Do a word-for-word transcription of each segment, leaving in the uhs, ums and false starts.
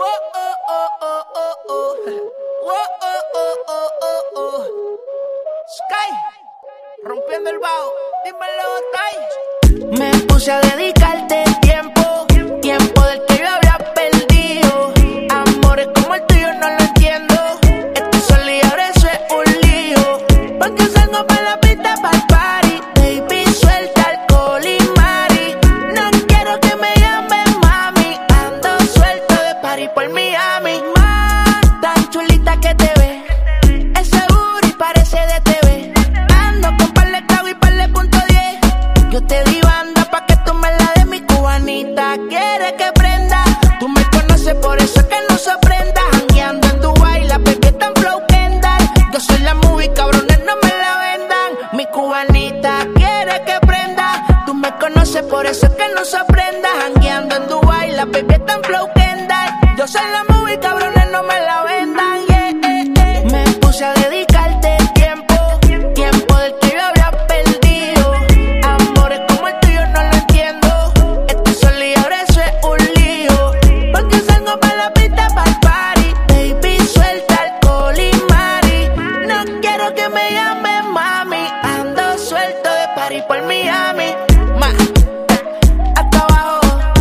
oh, oh, oh, oh, oh. Whoa, oh, oh, oh, oh, oh. Sky, rompiendo el bajo, dímelo, Tai. Me puse a dedicarte tiempo, tiempo del que yo había perdido. Amores como el tuyo no lo entiendo. Estoy sola y ahora eso es un lío. Porque salgo para la pista, para el party. Baby, suelta alcohol y mari. No quiero que me llamen mami. Ando suelto de party por Miami. Más tan chulita que te ves. Ese booty parece de T V. Ando con par de clavo y par de punto diez. Yo te di banda pa' que tú me la des, mi cubanita. Quiere que prenda. Tú me conoces, por eso es que no sorprenda. Jangueando en Dubai, la baby está en Flow Kendall. Yo soy la movie, cabrones, no me la vendan. Mi cubanita quiere que prenda. Tú me conoces, por eso es que no sorprenda. Jangueando en Dubai, la baby está en Flow Kendall. Yo soy la movie, cabrones, no me la vendan. Yeah, eh, eh. Me puse a dedicarte tiempo, tiempo del que yo había perdido. Amores como el tuyo no lo entiendo. Estoy sola y ahora eso es un lío. Porque salgo para la pista, para el party. Baby, suelta alcohol y mari. No quiero que me llamen mami. Ando suelto de party por Miami. Ma, hasta abajo.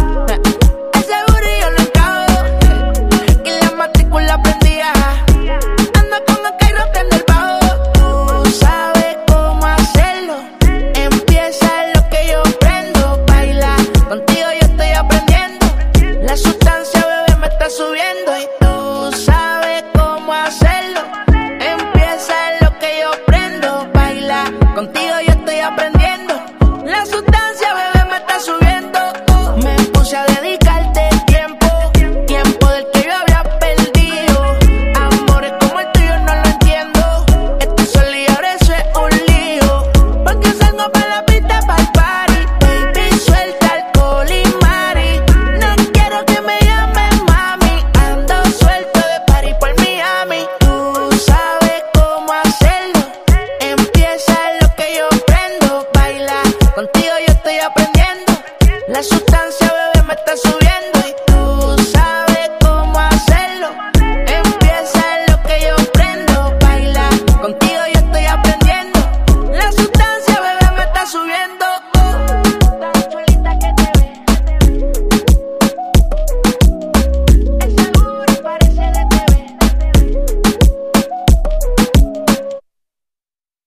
Ese booty yo lo encajo. Y la matrícula prendía. Ando con el Cairo rompiendo el bajo. Tú sabes cómo hacerlo. Empieza lo que yo prendo. Baila, contigo yo estoy aprendiendo. La sustancia, bebé, me está subiendo. Y tú sabes cómo hacerlo. Empieza lo que yo prendo. Baila, contigo yo estoy aprendiendo. La sustancia, bebé, me está subiendo. Oh, me puse a dedicarte tiempo, tiempo del que yo había perdido. Amores como el tuyo no lo entiendo. Estoy sola y ahora eso es un lío. Porque salgo para la pista, para el party. Baby, suelta alcohol y mari. No quiero que me llamen mami. Ando suelto de party por Miami. Tú sabes cómo hacerlo. Empieza lo que yo prendo. Baila, contigo yo estoy aprendiendo. La sustancia, bebé, me está subiendo.